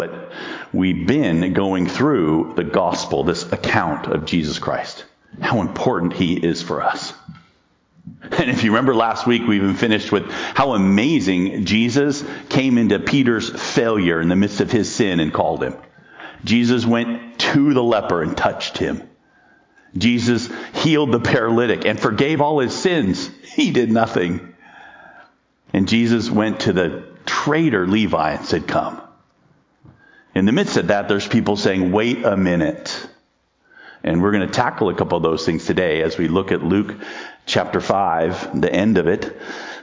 But we've been going through the gospel, this account of Jesus Christ, how important he is for us. And if you remember last week, we even finished with how amazing Jesus came into Peter's failure in the midst of his sin and called him. Jesus went to the leper and touched him. Jesus healed the paralytic and forgave all his sins. He did nothing. And Jesus went to the traitor Levi and said, come. In the midst of that, there's people saying, wait a minute. And we're going to tackle a couple of those things today as we look at Luke chapter 5, the end of it.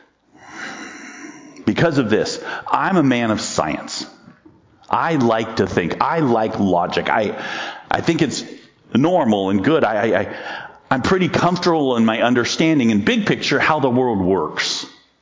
Because of this, I'm a man of science. I like to think. I like logic. I think it's normal and good. I'm pretty comfortable in my understanding in big picture how the world works.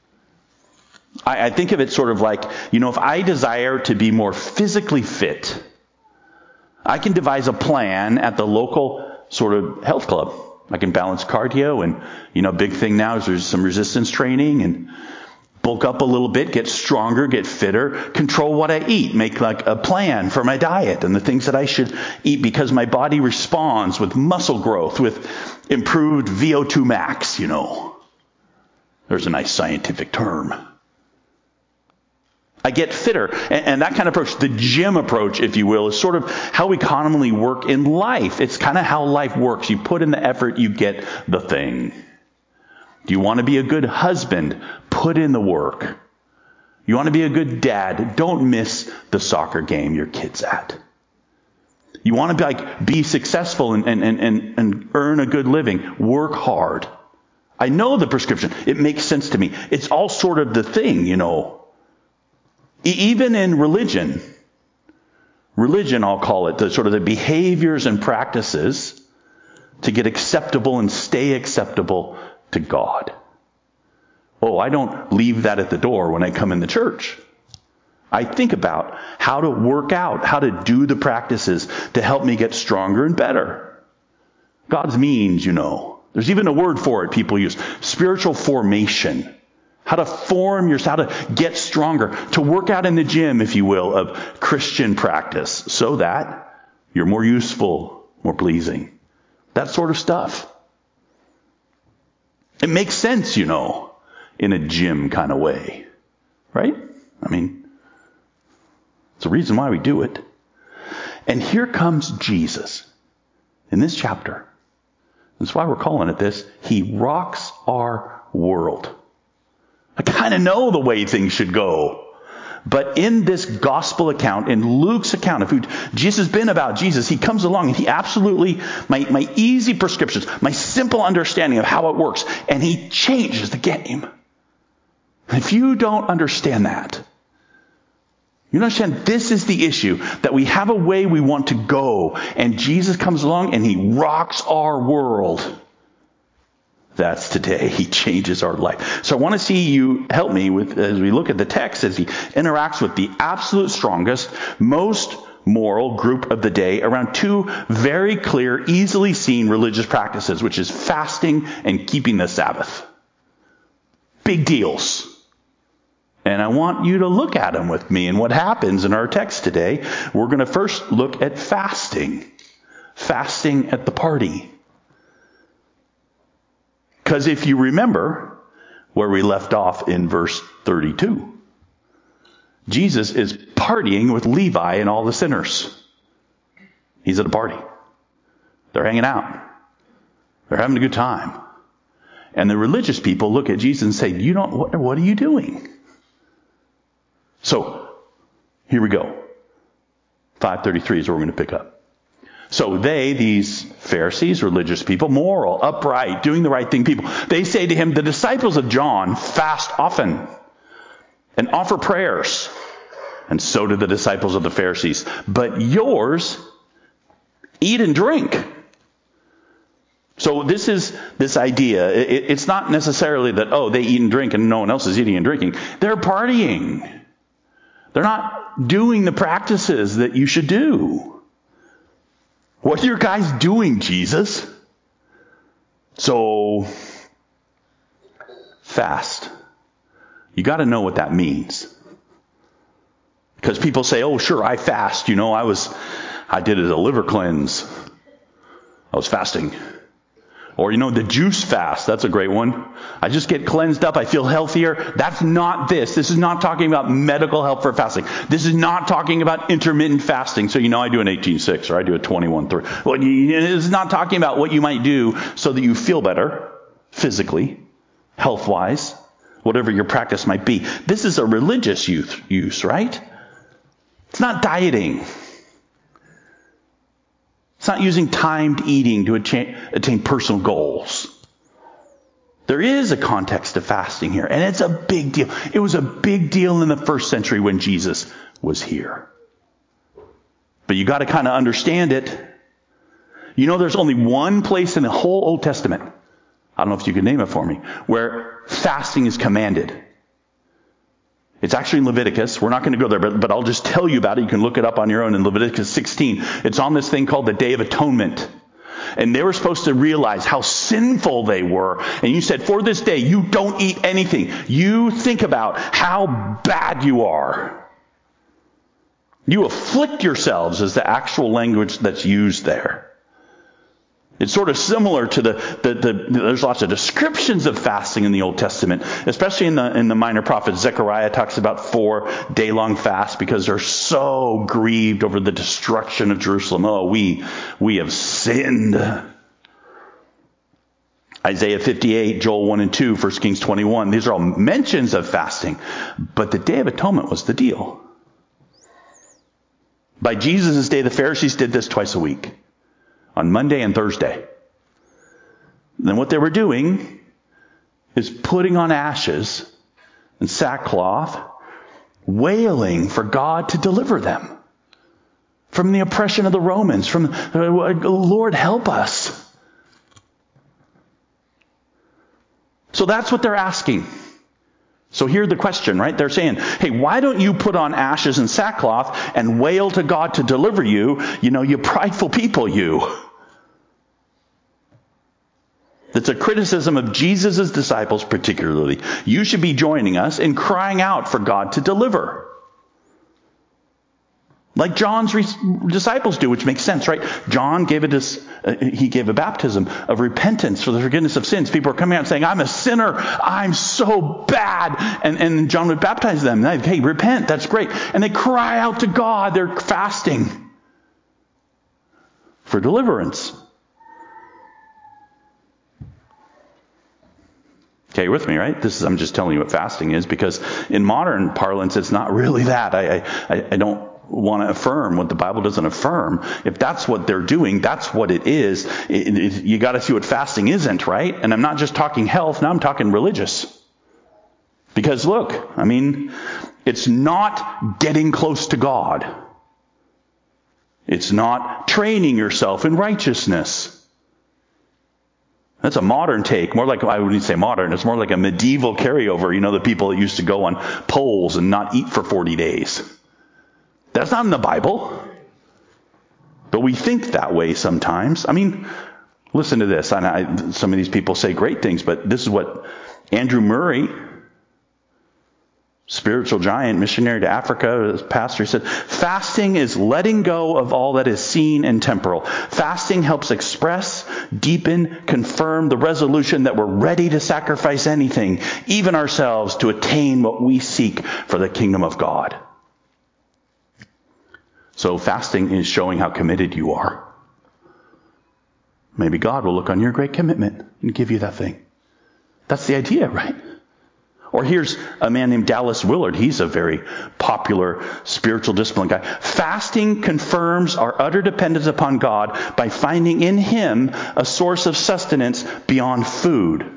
I think of it sort of like, if I desire to be more physically fit, I can devise a plan at the local sort of health club. I can balance cardio and, big thing now is there's some resistance training and bulk up a little bit, get stronger, get fitter, control what I eat, make like a plan for my diet and the things that I should eat because my body responds with muscle growth, with improved VO2 max, There's a nice scientific term. I get fitter. And that kind of approach, the gym approach, if you will, is sort of how we commonly work in life. It's kind of how life works. You put in the effort, you get the thing. Do you want to be a good husband? Put in the work. You want to be a good dad? Don't miss the soccer game your kid's at. You want to be successful and earn a good living? Work hard. I know the prescription. It makes sense to me. It's all sort of the thing, Even in religion, I'll call it, the sort of the behaviors and practices to get acceptable and stay acceptable to God. Oh, I don't leave that at the door when I come in the church. I think about how to work out, how to do the practices to help me get stronger and better. God's means, There's even a word for it people use. Spiritual formation. How to form yourself, how to get stronger, to work out in the gym, if you will, of Christian practice so that you're more useful, more pleasing. That sort of stuff. It makes sense, in a gym kind of way. Right? It's the reason why we do it. And here comes Jesus in this chapter. That's why we're calling it this. He rocks our world. I kind of know the way things should go. But in this gospel account, in Luke's account of who Jesus has been about Jesus, he comes along and he absolutely, my easy prescriptions, my simple understanding of how it works, and he changes the game. If you don't understand that, you understand this is the issue, that we have a way we want to go, and Jesus comes along and he rocks our world. That's today. He changes our life. So I want to see you help me with, as we look at the text, as he interacts with the absolute strongest, most moral group of the day around two very clear, easily seen religious practices, which is fasting and keeping the Sabbath. Big deals. And I want you to look at them with me and what happens in our text today. We're going to first look at fasting. Fasting at the party. Because if you remember where we left off in verse 32, Jesus is partying with Levi and all the sinners. He's at a party. They're hanging out. They're having a good time. And the religious people look at Jesus and say, what are you doing? So, here we go. 5:33 is where we're going to pick up. So these Pharisees, religious people, moral, upright, doing the right thing people, they say to him, the disciples of John fast often and offer prayers. And so do the disciples of the Pharisees. But yours eat and drink. So this is this idea. It's not necessarily that, they eat and drink and no one else is eating and drinking. They're partying. They're not doing the practices that you should do. What are your guys doing, Jesus? So, fast. You got to know what that means. Because people say, oh, sure, I fast. I did a liver cleanse. I was fasting. Or, the juice fast. That's a great one. I just get cleansed up. I feel healthier. That's not this. This is not talking about medical help for fasting. This is not talking about intermittent fasting. So, I do an 18-6 or I do a 21-3. Well, this is not talking about what you might do so that you feel better physically, health-wise, whatever your practice might be. This is a religious use, right? It's not dieting. It's not using timed eating to attain personal goals. There is a context of fasting here, and it's a big deal. It was a big deal in the first century when Jesus was here. But you got to kind of understand it. There's only one place in the whole Old Testament, I don't know if you can name it for me, where fasting is commanded. It's actually in Leviticus. We're not going to go there, but I'll just tell you about it. You can look it up on your own in Leviticus 16. It's on this thing called the Day of Atonement. And they were supposed to realize how sinful they were. And you said, for this day, you don't eat anything. You think about how bad you are. You afflict yourselves is the actual language that's used there. It's sort of similar to there's lots of descriptions of fasting in the Old Testament, especially in the minor prophet. Zechariah talks about 4 day-long fasts because they're so grieved over the destruction of Jerusalem. Oh, we have sinned. Isaiah 58, Joel 1 and 2, 1 Kings 21. These are all mentions of fasting. But the Day of Atonement was the deal. By Jesus' day, the Pharisees did this twice a week. On Monday and Thursday. Then what they were doing is putting on ashes and sackcloth, wailing for God to deliver them from the oppression of the Romans, from Lord, help us. So that's what they're asking. So here's the question, right? They're saying, hey, why don't you put on ashes and sackcloth and wail to God to deliver you? You prideful people, you. It's a criticism of Jesus' disciples particularly. You should be joining us in crying out for God to deliver. Like John's disciples do, which makes sense, right? John gave a baptism of repentance for the forgiveness of sins. People are coming out saying, I'm a sinner. I'm so bad. And John would baptize them. Hey, repent. That's great. And they cry out to God. They're fasting for deliverance. Okay, you're with me, right? I'm just telling you what fasting is, because in modern parlance, it's not really that. I don't want to affirm what the Bible doesn't affirm. If that's what they're doing, that's what it is. You got to see what fasting isn't, right? And I'm not just talking health, now I'm talking religious. Because look, it's not getting close to God. It's not training yourself in righteousness. That's a modern take. More like, I wouldn't say modern, it's more like a medieval carryover. The people that used to go on poles and not eat for 40 days. That's not in the Bible. But we think that way sometimes. Listen to this. Some of these people say great things, but this is what Andrew Murray, spiritual giant, missionary to Africa, pastor, said, fasting is letting go of all that is seen and temporal. Fasting helps express, deepen, confirm the resolution that we're ready to sacrifice anything, even ourselves, to attain what we seek for the kingdom of God. So fasting is showing how committed you are. Maybe God will look on your great commitment and give you that thing. That's the idea, right? Or here's a man named Dallas Willard. He's a very popular spiritual discipline guy. Fasting confirms our utter dependence upon God by finding in Him a source of sustenance beyond food.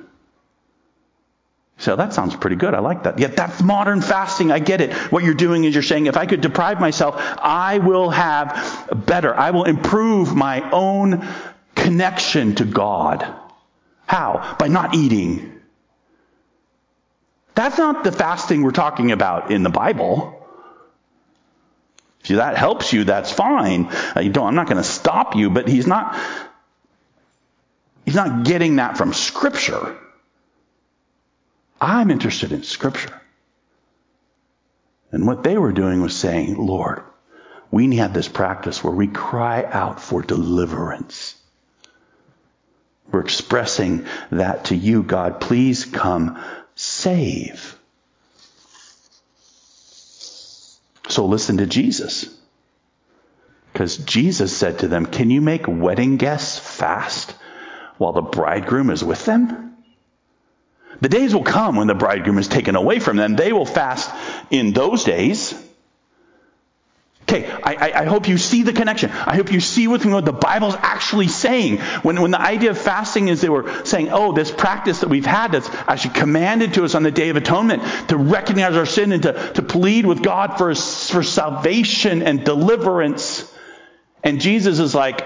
So that sounds pretty good. I like that. Yet that's modern fasting. I get it. What you're doing is you're saying, if I could deprive myself, I will have better. I will improve my own connection to God. How? By not eating. That's not the fasting we're talking about in the Bible. If that helps you, that's fine. I'm not going to stop you, but he's not getting that from Scripture. I'm interested in Scripture. And what they were doing was saying, Lord, we have this practice where we cry out for deliverance. We're expressing that to you, God. Please come save. So listen to Jesus. Because Jesus said to them, can you make wedding guests fast while the bridegroom is with them? The days will come when the bridegroom is taken away from them. They will fast in those days. Okay, I hope you see the connection. I hope you see with me what the Bible's actually saying. When the idea of fasting is they were saying, oh, this practice that we've had that's actually commanded to us on the Day of Atonement to recognize our sin and to plead with God for salvation and deliverance. And Jesus is like,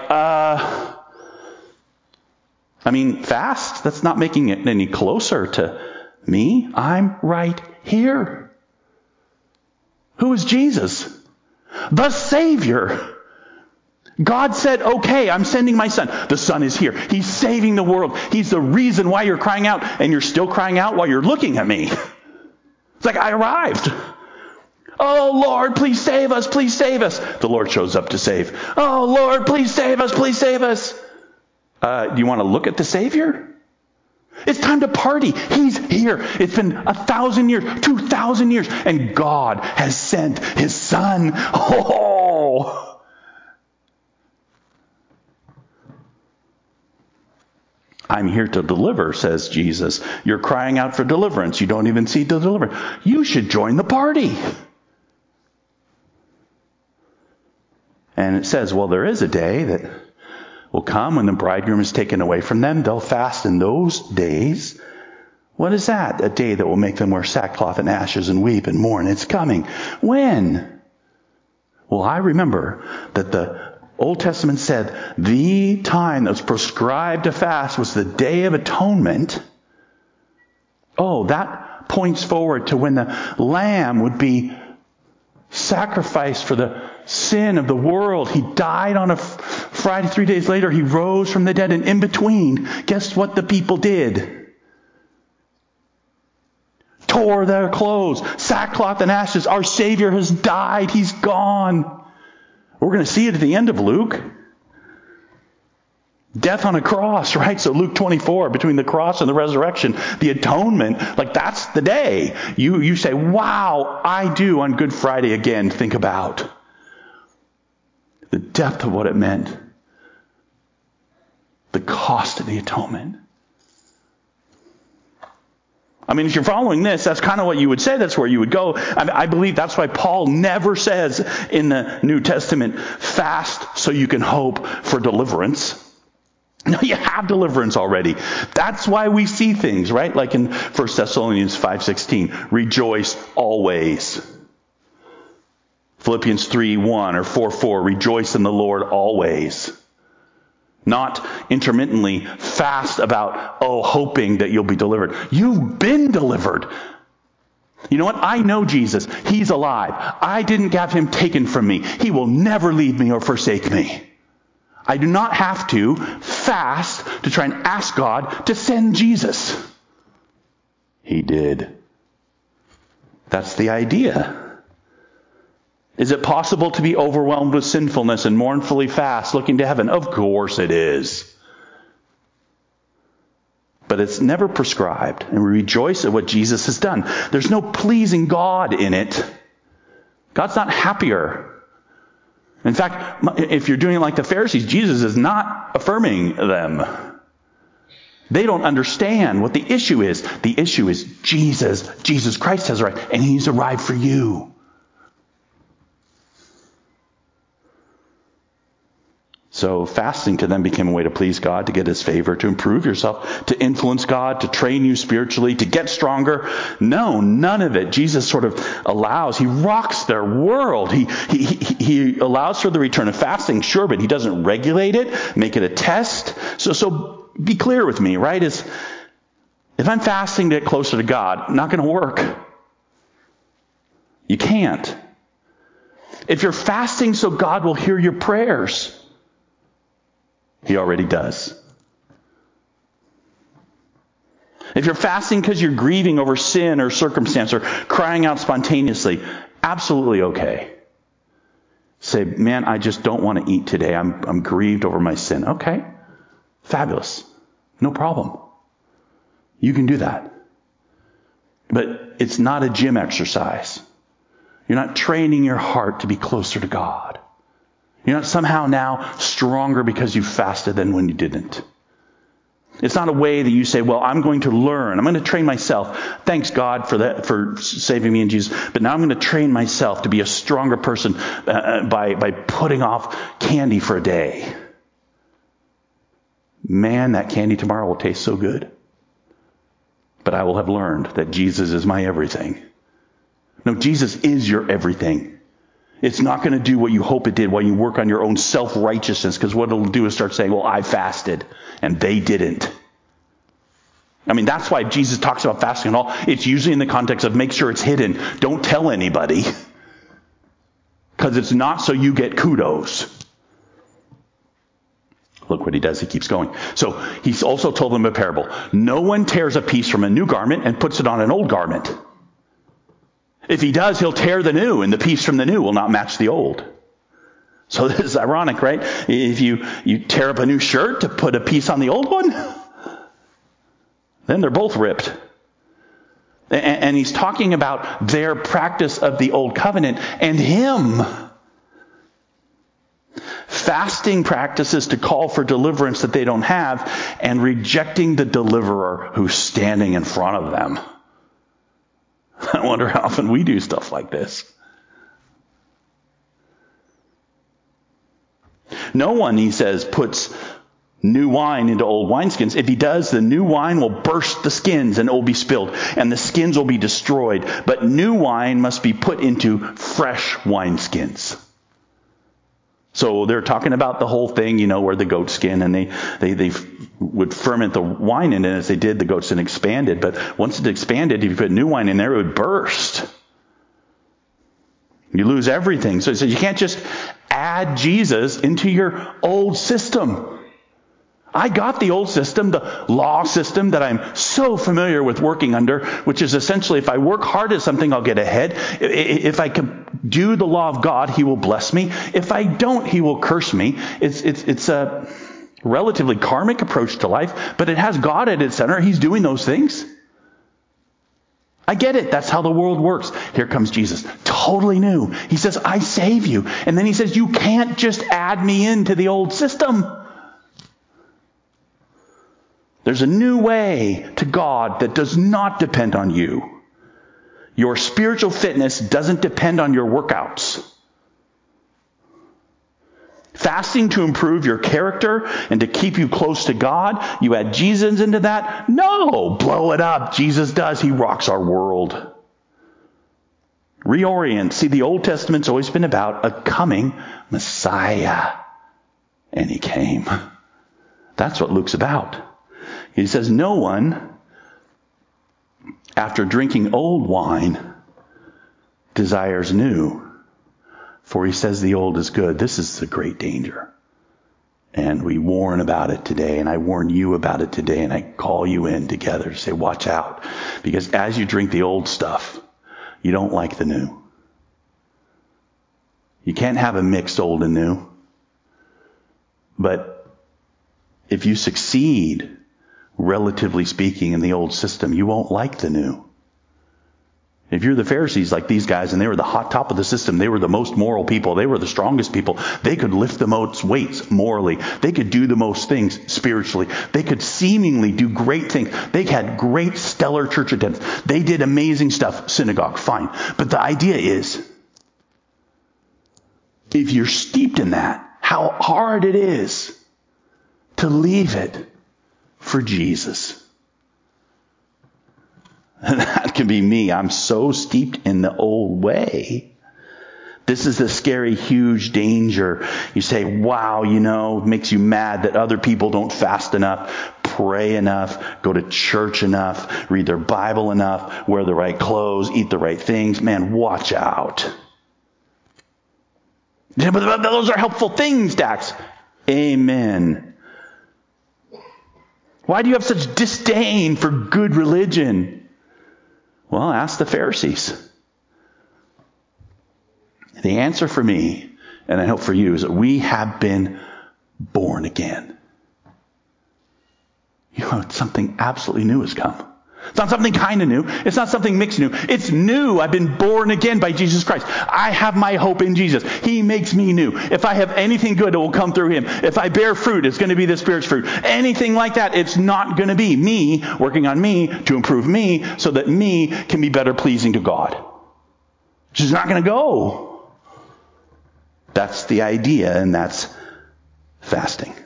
fast? That's not making it any closer to me. I'm right here. Who is Jesus? The Savior. God said, okay, I'm sending my Son. The Son is here. He's saving the world. He's the reason why you're crying out, and you're still crying out while you're looking at me. It's like, I arrived. Oh, Lord, please save us. Please save us. The Lord shows up to save. Oh, Lord, please save us. Please save us. Do you want to look at the Savior? It's time to party. He's here. It's been 1,000 years, 2,000 years, and God has sent His Son. Oh! I'm here to deliver, says Jesus. You're crying out for deliverance. You don't even see the deliverance. You should join the party. And it says, well, there is a day that will come when the bridegroom is taken away from them. They'll fast in those days. What is that? A day that will make them wear sackcloth and ashes and weep and mourn. It's coming. When? Well, I remember that the Old Testament said the time that was prescribed to fast was the Day of Atonement. Oh, that points forward to when the Lamb would be sacrificed for the sin of the world. He died on a Friday. 3 days later, He rose from the dead. And in between, guess what the people did? Tore their clothes, sackcloth and ashes. Our Savior has died. He's gone. We're going to see it at the end of Luke. Death on a cross, right? So Luke 24, between the cross and the resurrection, the atonement, that's the day. You say, wow, I do on Good Friday again think about the depth of what it meant. The cost of the atonement. If you're following this, that's kind of what you would say. That's where you would go. I believe that's why Paul never says in the New Testament, fast so you can hope for deliverance. No, you have deliverance already. That's why we see things, right? Like in 1 Thessalonians 5:16, rejoice always. Philippians 3:1 or 4:4, rejoice in the Lord always. Not intermittently fast about, hoping that you'll be delivered. You've been delivered. You know what? I know Jesus. He's alive. I didn't have Him taken from me. He will never leave me or forsake me. I do not have to fast to try and ask God to send Jesus. He did. That's the idea. Is it possible to be overwhelmed with sinfulness and mournfully fast, looking to heaven? Of course it is. But it's never prescribed, and we rejoice at what Jesus has done. There's no pleasing God in it. God's not happier. In fact, if you're doing it like the Pharisees, Jesus is not affirming them. They don't understand what the issue is. The issue is Jesus. Jesus Christ has arrived, and He's arrived for you. So fasting to them became a way to please God, to get His favor, to improve yourself, to influence God, to train you spiritually, to get stronger. No, none of it. Jesus sort of allows. He rocks their world. He allows for the return of fasting, sure, but He doesn't regulate it, make it a test. So be clear with me, right? If I'm fasting to get closer to God, not going to work. You can't. If you're fasting so God will hear your prayers, He already does. If you're fasting because you're grieving over sin or circumstance or crying out spontaneously, absolutely okay. Say, man, I just don't want to eat today. I'm grieved over my sin. Okay, fabulous. No problem. You can do that. But it's not a gym exercise. You're not training your heart to be closer to God. You're not somehow now stronger because you fasted than when you didn't. It's not a way that you say, well, I'm going to learn. I'm going to train myself. Thanks God for that, for saving me in Jesus. But now I'm going to train myself to be a stronger person by putting off candy for a day. Man, that candy tomorrow will taste so good. But I will have learned that Jesus is my everything. No, Jesus is your everything. It's not going to do what you hope it did while you work on your own self-righteousness, because what it'll do is start saying, well, I fasted and they didn't. I mean, that's why Jesus talks about fasting and all. It's usually in the context of make sure it's hidden. Don't tell anybody. Because it's not so you get kudos. Look what he does. He keeps going. So he's also told them a parable. No one tears a piece from a new garment and puts it on an old garment. If he does, he'll tear the new, and the piece from the new will not match the old. So this is ironic, right? If you tear up a new shirt to put a piece on the old one, then they're both ripped. And he's talking about their practice of the old covenant and him. Fasting practices to call for deliverance that they don't have, and rejecting the deliverer who's standing in front of them. I wonder how often we do stuff like this. No one, he says, puts new wine into old wineskins. If he does, the new wine will burst the skins and it will be spilled, and the skins will be destroyed. But new wine must be put into fresh wineskins. So they're talking about the whole thing, where the goat skin, and they would ferment the wine in it. As they did, the goat skin expanded. But once it expanded, if you put new wine in there, it would burst. You lose everything. So he says you can't just add Jesus into your old system. I got the old system, the law system that I'm so familiar with working under, which is essentially if I work hard at something, I'll get ahead. If I can do the law of God, he will bless me. If I don't, he will curse me. It's a relatively karmic approach to life, but it has God at its center. He's doing those things. I get it. That's how the world works. Here comes Jesus. Totally new. He says, I save you. And then he says, you can't just add me into the old system. There's a new way to God that does not depend on you. Your spiritual fitness doesn't depend on your workouts. Fasting to improve your character and to keep you close to God, you add Jesus into that? No, blow it up. Jesus does. He rocks our world. Reorient. See, the Old Testament's always been about a coming Messiah. And he came. That's what Luke's about. He says, no one, after drinking old wine, desires new. For he says the old is good. This is the great danger. And we warn about it today, and I warn you about it today, and I call you in together to say, watch out. Because as you drink the old stuff, you don't like the new. You can't have a mixed old and new. But if you succeed, relatively speaking, in the old system, you won't like the new. If you're the Pharisees like these guys, and they were the hot top of the system, they were the most moral people, they were the strongest people, they could lift the most weights morally, they could do the most things spiritually, they could seemingly do great things, they had great stellar church attendance, they did amazing stuff, synagogue, fine. But the idea is, if you're steeped in that, how hard it is to leave it for Jesus. That can be me. I'm so steeped in the old way. This is the scary, huge danger. You say, wow, it makes you mad that other people don't fast enough, pray enough, go to church enough, read their Bible enough, wear the right clothes, eat the right things. Man, watch out. Yeah, but those are helpful things, Dax. Amen. Why do you have such disdain for good religion? Well, ask the Pharisees. The answer for me, and I hope for you, is that we have been born again. You know, something absolutely new has come. It's not something kind of new. It's not something mixed new. It's new. I've been born again by Jesus Christ. I have my hope in Jesus. He makes me new. If I have anything good, it will come through him. If I bear fruit, it's going to be the Spirit's fruit. Anything like that, it's not going to be me working on me to improve me so that me can be better pleasing to God. It's just not going to go. That's the idea, and that's fasting.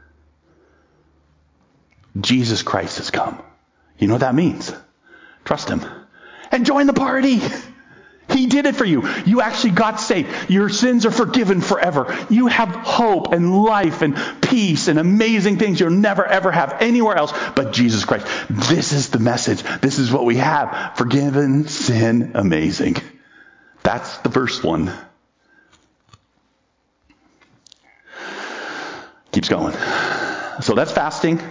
Jesus Christ has come. You know what that means? Trust him. And join the party. He did it for you. You actually got saved. Your sins are forgiven forever. You have hope and life and peace and amazing things you'll never ever have anywhere else but Jesus Christ. This is the message. This is what we have. Forgiven, sin, amazing. That's the first one. Keeps going. So that's fasting.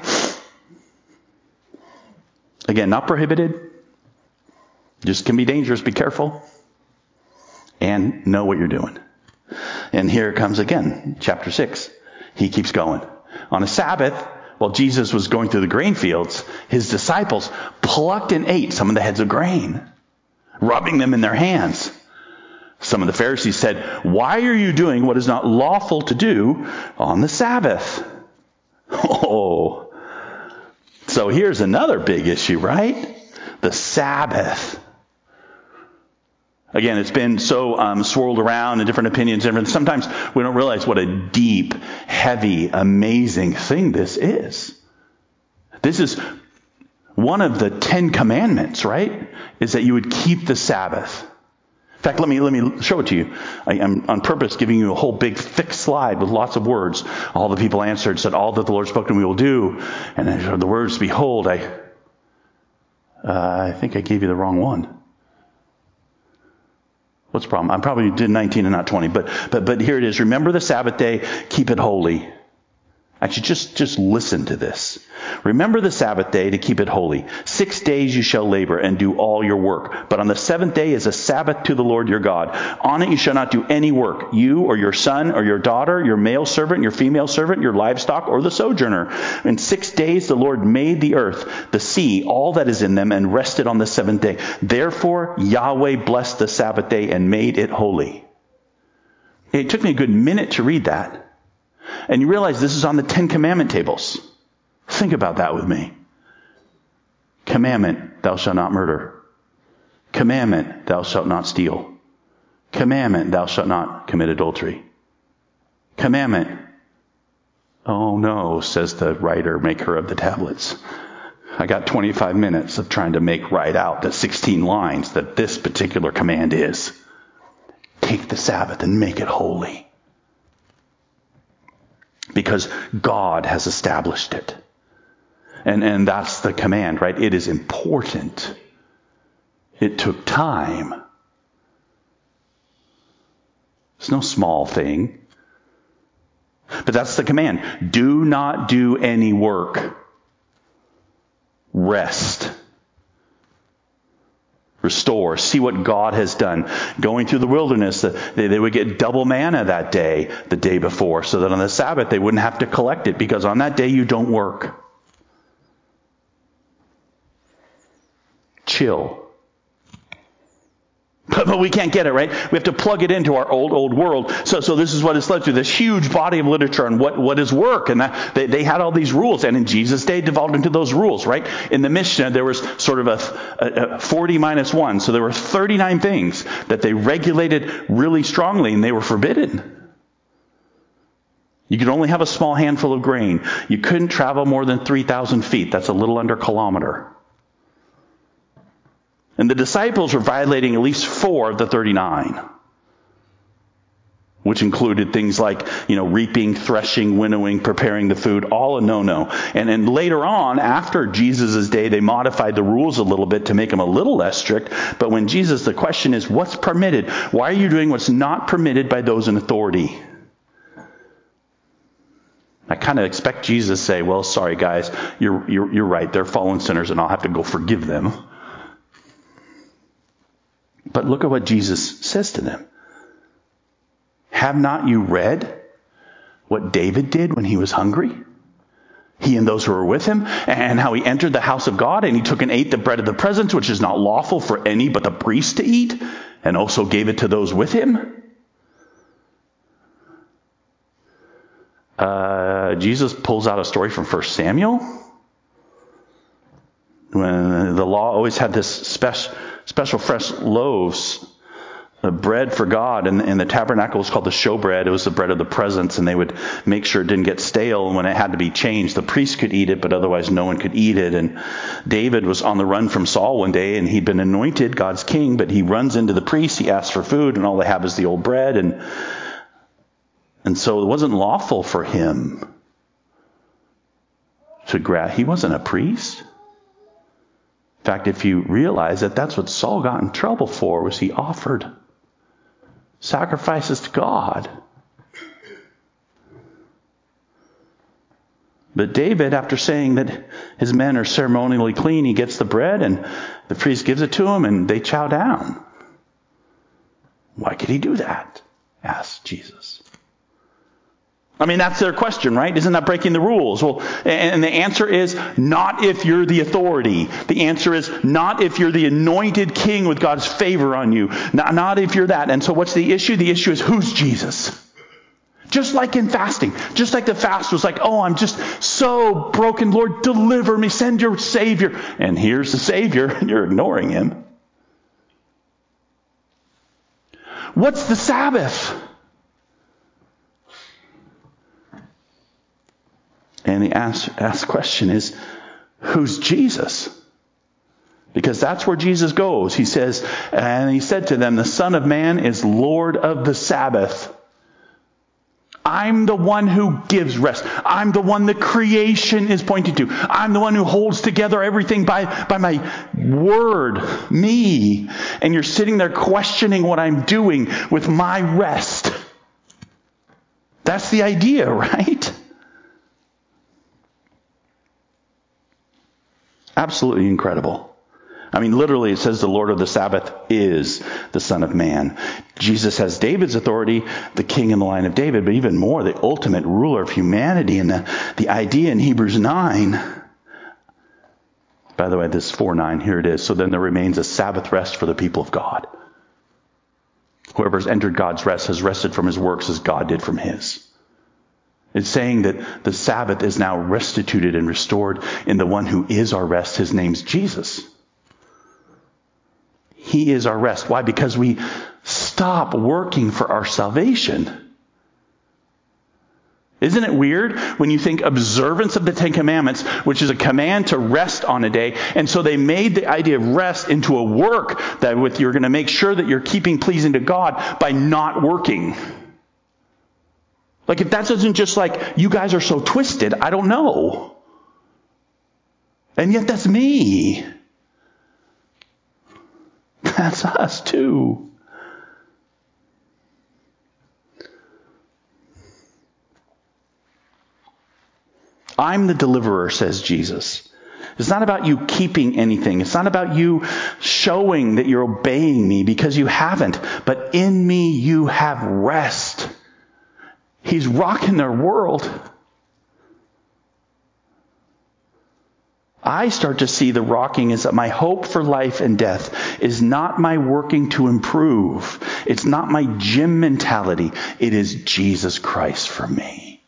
Again, not prohibited. Just can be dangerous. Be careful. And know what you're doing. And here it comes again. Chapter 6. He keeps going. On a Sabbath, while Jesus was going through the grain fields, his disciples plucked and ate some of the heads of grain, rubbing them in their hands. Some of the Pharisees said, "Why are you doing what is not lawful to do on the Sabbath?" Oh. So here's another big issue, right? The Sabbath. Again, it's been so swirled around in different opinions. Sometimes we don't realize what a deep, heavy, amazing thing this is. This is one of the 10 commandments, right? Is that you would keep the Sabbath. In fact, let me show it to you. I'm on purpose giving you a whole big thick slide with lots of words. All the people answered, said, "All that the Lord spoke to me will do." And I heard the words, "Behold, I think I gave you the wrong one." What's the problem? I probably did 19 and not 20, but here it is. Remember the Sabbath day, keep it holy. Actually, just listen to this. Remember the Sabbath day to keep it holy. 6 days you shall labor and do all your work. But on the seventh day is a Sabbath to the Lord your God. On it you shall not do any work, you or your son or your daughter, your male servant, your female servant, your livestock, or the sojourner. In 6 days the Lord made the earth, the sea, all that is in them, and rested on the seventh day. Therefore Yahweh blessed the Sabbath day and made it holy. It took me a good minute to read that. And you realize this is on the 10 commandment tables. Think about that with me. Commandment, thou shalt not murder. Commandment, thou shalt not steal. Commandment, thou shalt not commit adultery. Commandment. Oh no, says the writer, maker of the tablets. I got 25 minutes of trying to write out the 16 lines that this particular command is. Take the Sabbath and make it holy. Because God has established it. And that's the command, right? It is important. It took time. It's no small thing. But that's the command. Do not do any work. Rest. Restore. See what God has done. Going through the wilderness, they would get double manna that day, the day before, so that on the Sabbath they wouldn't have to collect it, because on that day you don't work. Chill. But we can't get it, right? We have to plug it into our old world. So this is what it's led to, this huge body of literature on what is work. And they had all these rules. And in Jesus' day, devolved into those rules, right? In the Mishnah, there was sort of a 40 minus 1. So there were 39 things that they regulated really strongly, and they were forbidden. You could only have a small handful of grain. You couldn't travel more than 3,000 feet. That's a little under a kilometer. And the disciples were violating at least 4 of the 39, which included things like, reaping, threshing, winnowing, preparing the food, all a no-no. And then later on, after Jesus' day, they modified the rules a little bit to make them a little less strict. But when Jesus, the question is, what's permitted? Why are you doing what's not permitted by those in authority? I kind of expect Jesus to say, well, sorry guys, you're right. They're fallen sinners and I'll have to go forgive them. But look at what Jesus says to them. Have not you read what David did when he was hungry? He and those who were with him, and how he entered the house of God, and he took and ate the bread of the presence, which is not lawful for any but the priest to eat, and also gave it to those with him. Jesus pulls out a story from 1 Samuel. When the law always had this special fresh loaves of bread for God, and the tabernacle was called the showbread. It was the bread of the presence, and they would make sure it didn't get stale. And when it had to be changed, the priest could eat it, but otherwise no one could eat it. And David was on the run from Saul one day, and he'd been anointed God's king, but he runs into the priest. He asks for food, and all they have is the old bread. And so it wasn't lawful for him to grab. He wasn't a priest. In fact, if you realize that that's what Saul got in trouble for, was he offered sacrifices to God. But David, after saying that his men are ceremonially clean, he gets the bread and the priest gives it to him and they chow down. Why could he do that? Asked Jesus. I mean, that's their question, right? Isn't that breaking the rules? Well, and the answer is not if you're the authority. The answer is not if you're the anointed king with God's favor on you. Not if you're that. And so what's the issue? The issue is, who's Jesus? Just like in fasting. Just like the fast was like, oh, I'm just so broken. Lord, deliver me. Send your Savior. And here's the Savior, and you're ignoring him. What's the Sabbath? And the asked question is, who's Jesus? Because that's where Jesus goes. He says, and he said to them, the Son of Man is Lord of the Sabbath. I'm the one who gives rest. I'm the one the creation is pointing to. I'm the one who holds together everything by my word, me. And you're sitting there questioning what I'm doing with my rest. That's the idea, right? Absolutely incredible. I mean, literally, it says the Lord of the Sabbath is the Son of Man. Jesus has David's authority, the king in the line of David, but even more, the ultimate ruler of humanity. And the idea in Hebrews 9, by the way, this is 4:9, here it is. So then there remains a Sabbath rest for the people of God. Whoever has entered God's rest has rested from his works as God did from his. It's saying that the Sabbath is now restituted and restored in the one who is our rest. His name's Jesus. He is our rest. Why? Because we stop working for our salvation. Isn't it weird when you think observance of the Ten Commandments, which is a command to rest on a day, and so they made the idea of rest into a work that with you're going to make sure that you're keeping pleasing to God by not working. Like, if that isn't just like, you guys are so twisted, I don't know. And yet that's me. That's us too. I'm the deliverer, says Jesus. It's not about you keeping anything. It's not about you showing that you're obeying me, because you haven't. But in me you have rest. He's rocking their world. I start to see the rocking is that my hope for life and death is not my working to improve. It's not my gym mentality. It is Jesus Christ for me.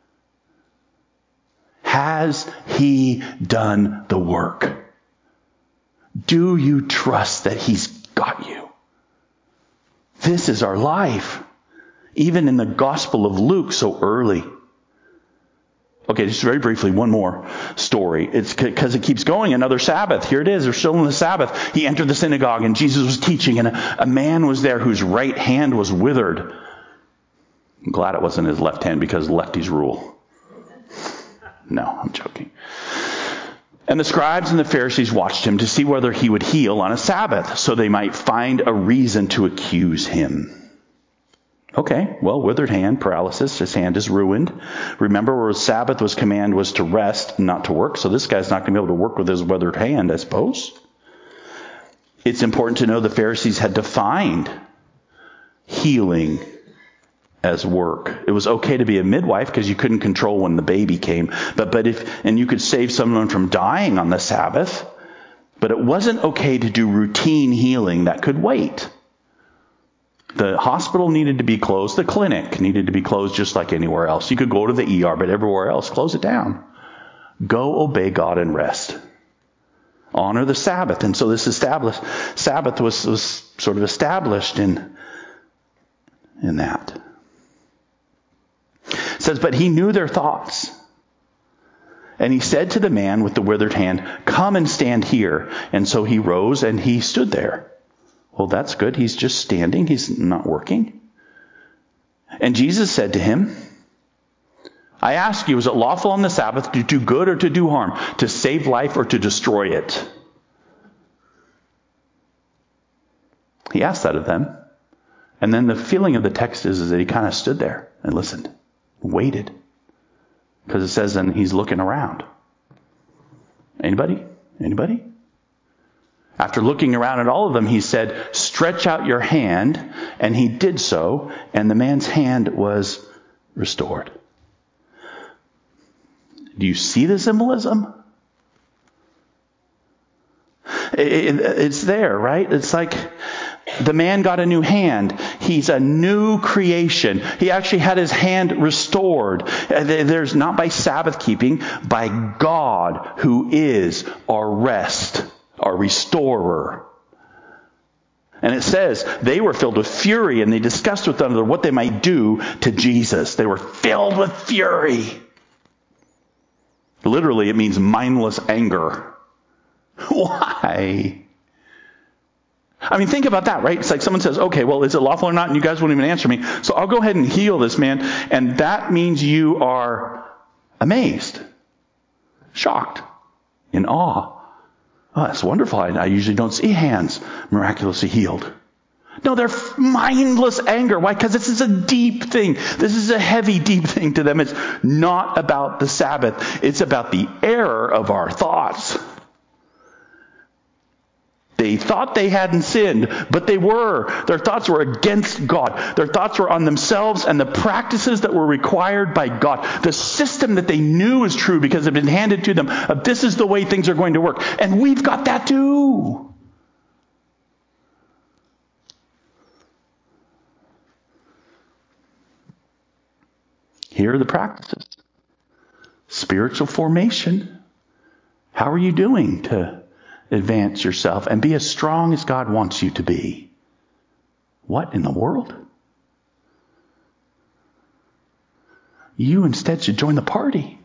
Has he done the work? Do you trust that he's got you? This is our life. Even in the Gospel of Luke so early. Okay, just very briefly, one more story. It's because it keeps going. Another Sabbath. Here it is. They're still in the Sabbath. He entered the synagogue and Jesus was teaching, and a man was there whose right hand was withered. I'm glad it wasn't his left hand, because lefties rule. No, I'm joking. And the scribes and the Pharisees watched him to see whether he would heal on a Sabbath, so they might find a reason to accuse him. Okay, well, withered hand, paralysis, his hand is ruined. Remember, where Sabbath was command was to rest, not to work. So this guy's not going to be able to work with his withered hand, I suppose. It's important to know the Pharisees had defined healing as work. It was okay to be a midwife because you couldn't control when the baby came. And you could save someone from dying on the Sabbath. But it wasn't okay to do routine healing that could wait. The hospital needed to be closed. The clinic needed to be closed just like anywhere else. You could go to the ER, but everywhere else, close it down. Go obey God and rest. Honor the Sabbath. And so this Sabbath was sort of established in that. It says, but he knew their thoughts. And he said to the man with the withered hand, come and stand here. And so he rose and he stood there. Well, that's good. He's just standing. He's not working. And Jesus said to him, I ask you, is it lawful on the Sabbath to do good or to do harm, to save life or to destroy it? He asked that of them. And then the feeling of the text is that he kind of stood there and listened, waited. Because it says then he's looking around. Anybody? Anybody? After looking around at all of them, he said, stretch out your hand. And he did so, and the man's hand was restored. Do you see the symbolism? It's there, right? It's like the man got a new hand. He's a new creation. He actually had his hand restored. There's not by Sabbath keeping, by God who is our rest, our restorer. And it says they were filled with fury and they discussed with one another what they might do to Jesus. They were filled with fury. Literally, it means mindless anger. Why? I mean, think about that, right? It's like someone says, okay, well, is it lawful or not? And you guys won't even answer me. So I'll go ahead and heal this man. And that means you are amazed, shocked, in awe. Oh, that's wonderful. I usually don't see hands miraculously healed. No, they're mindless anger. Why? Because this is a deep thing. This is a heavy, deep thing to them. It's not about the Sabbath. It's about the error of our thoughts. They thought they hadn't sinned, but they were. Their thoughts were against God. Their thoughts were on themselves and the practices that were required by God. The system that they knew was true because it had been handed to them of this is the way things are going to work. And we've got that too. Here are the practices. Spiritual formation. How are you doing to advance yourself and be as strong as God wants you to be? What in the world? You instead should join the party.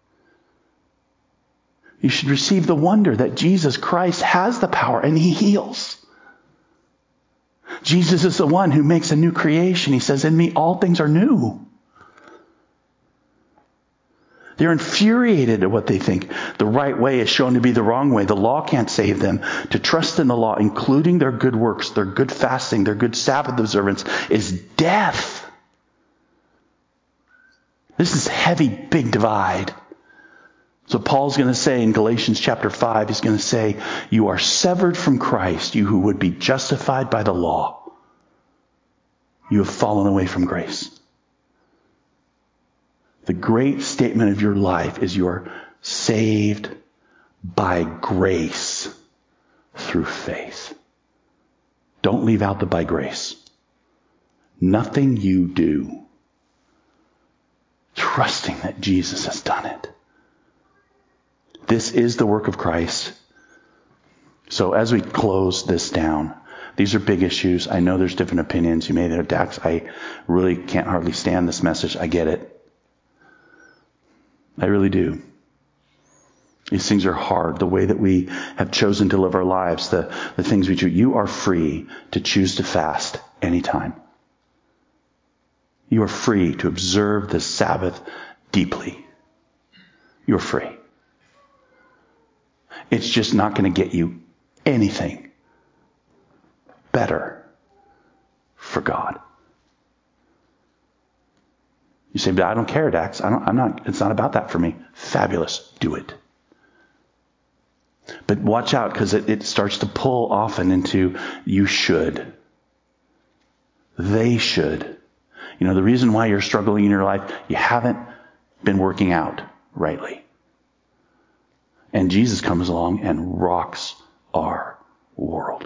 You should receive the wonder that Jesus Christ has the power and he heals. Jesus is the one who makes a new creation. He says, in me all things are new. They're infuriated at what they think the right way is shown to be the wrong way. The law can't save them. To trust in the law, including their good works, their good fasting, their good Sabbath observance, is death. This is a heavy, big divide. So Paul's going to say in Galatians chapter 5, he's going to say, you are severed from Christ, you who would be justified by the law. You have fallen away from grace. The great statement of your life is you are saved by grace through faith. Don't leave out the by grace. Nothing you do. Trusting that Jesus has done it. This is the work of Christ. So as we close this down, these are big issues. I know there's different opinions. You may have Dax, I really can't hardly stand this message. I get it. I really do. These things are hard. The way that we have chosen to live our lives, the things we do. You are free to choose to fast anytime. You are free to observe the Sabbath deeply. You are free. It's just not going to get you anything better for God. You say, but I don't care, Dax. It's not about that for me. Fabulous. Do it. But watch out, because it starts to pull often into you should. They should. The reason why you're struggling in your life, you haven't been working out rightly. And Jesus comes along and rocks our world.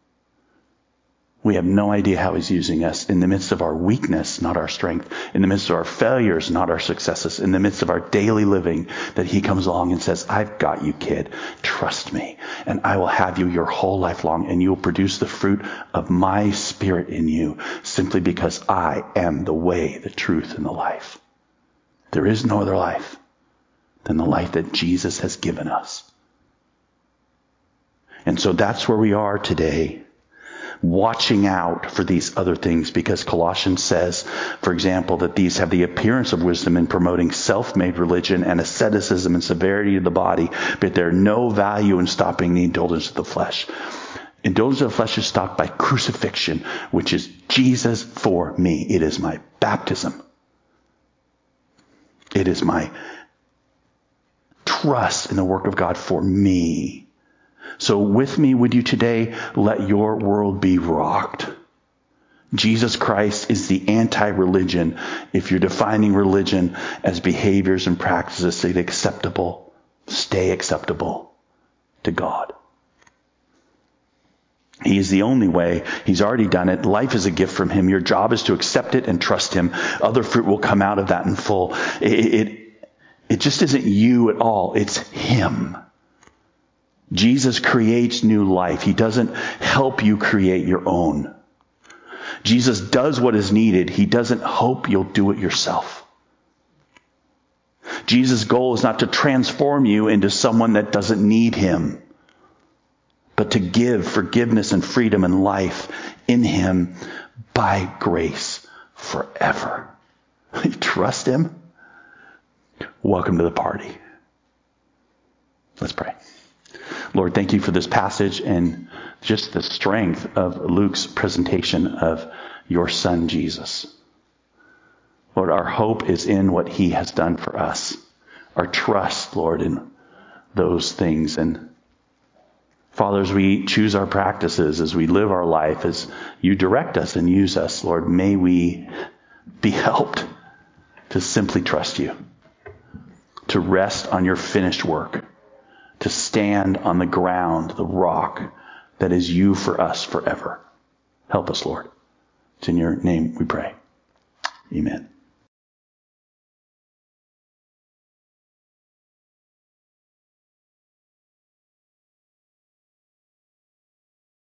We have no idea how he's using us in the midst of our weakness, not our strength, in the midst of our failures, not our successes, in the midst of our daily living, that he comes along and says, I've got you, kid. Trust me, and I will have you your whole life long, and you will produce the fruit of my Spirit in you, simply because I am the way, the truth, and the life. There is no other life than the life that Jesus has given us. And so that's where we are today, watching out for these other things, because Colossians says, for example, that these have the appearance of wisdom in promoting self-made religion and asceticism and severity of the body, but they're no value in stopping the indulgence of the flesh. Indulgence of the flesh is stopped by crucifixion, which is Jesus for me. It is my baptism. It is my trust in the work of God for me. So with me, would you today let your world be rocked? Jesus Christ is the anti-religion. If you're defining religion as behaviors and practices that are acceptable, stay acceptable to God. He is the only way. He's already done it. Life is a gift from him. Your job is to accept it and trust him. Other fruit will come out of that in full. It just isn't you at all. It's him. Jesus creates new life. He doesn't help you create your own. Jesus does what is needed. He doesn't hope you'll do it yourself. Jesus' goal is not to transform you into someone that doesn't need him, but to give forgiveness and freedom and life in him by grace forever. You trust him? Welcome to the party. Let's pray. Lord, thank you for this passage and just the strength of Luke's presentation of your son, Jesus. Lord, our hope is in what he has done for us. Our trust, Lord, in those things. And Father, as we choose our practices, as we live our life, as you direct us and use us, Lord, may we be helped to simply trust you, to rest on your finished work, to stand on the ground, the rock that is you for us forever. Help us, Lord. It's in your name we pray. Amen.